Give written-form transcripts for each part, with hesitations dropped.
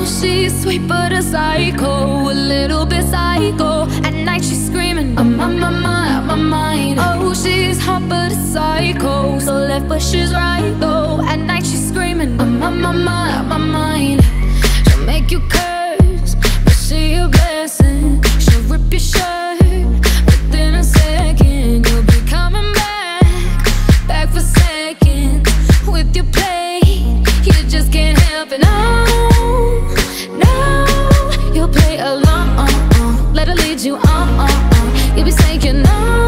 she's sweet but a psycho, a little bit psycho. At night she's screaming, I'm on my mind. Oh, she's hot but a psycho, so left but she's right though. At night she's screaming, I'm on my mind. She'll make you curse, but she a blessing. She'll rip your shirt within a second. You'll be coming back for seconds with your plate. You just can't help it, no, no. You'll play along, let her lead you on. You'll be saying no,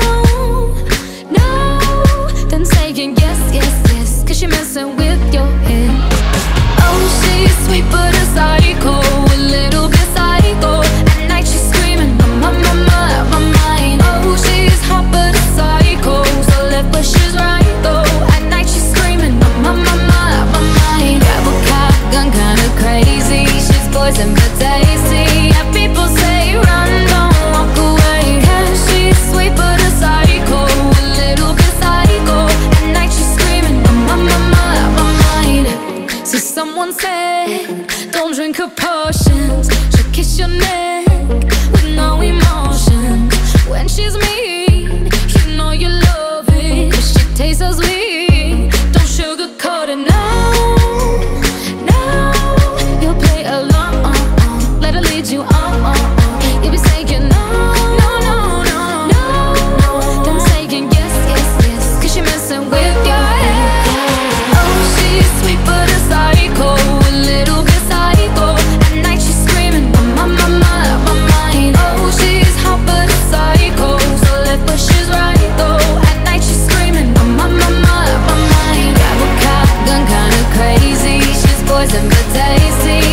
no, then saying yes, yes, yes, 'cause you're messing with your head. Oh, she's sweet but a psycho, a little bit psycho. At night she's screaming, I'm on my mind. Oh, she's hot but a psycho, so left but she's right though. At night she's screaming, I'm on my mind. Grab a cop, gun kinda crazy. She's poison but tasty. Yeah, people say run, don't walk away. Yeah, she's sweet but a psycho, a little bit psycho. At night she's screaming, I'm on my mind. So someone said, don't drink her potions. She'll kiss your neck with no emotion. When she's mean, you know you love it, 'cause she tastes so sweet. Don't sugarcoat it, no, no. You'll play along, let her lead you on. You'll be saying no, no, no, no, no, then saying yes, yes, yes, 'cause you're messing with your head. Oh, she's sweet but a psycho, a little bit psycho. At night she's screaming, I'm on my mind. Oh, she's hot but a psycho, so left but she's right though. At night she's screaming, I'm on my mind. Grab a cop, gun kinda crazy. She's poison but tasty.